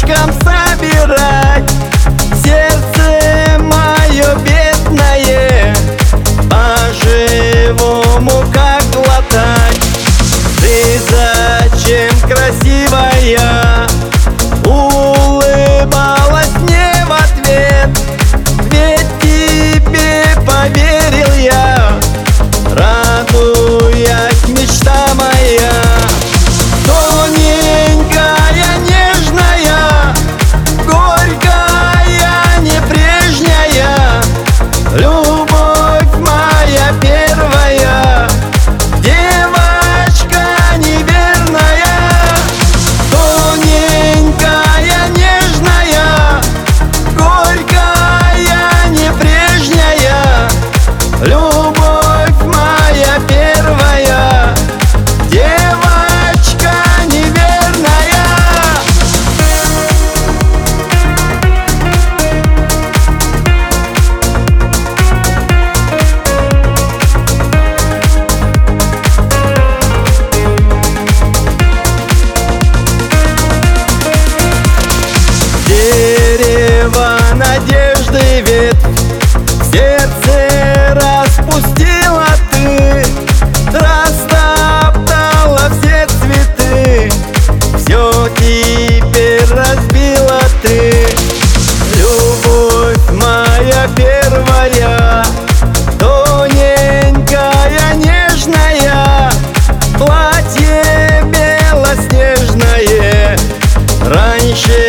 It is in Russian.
цветочком собирать. Сердце мое бедное по-живому как глотать. Ты зачем, красивая, улыбалась мне в ответ? Ведь тебе поверил я, радуясь, мечта моя. Тоненькая, нежная, горькая, не прежняя, любовь моя первая, девочка неверная. Тоненькая, нежная, горькая, не прежняя, любовь моя первая, девочка неверная. Дерево надежды ветвь в сердце распустила ты, растоптала все цветы, все теперь разбила ты. Любовь моя первая, тоненькая, нежная, платье белоснежное раньше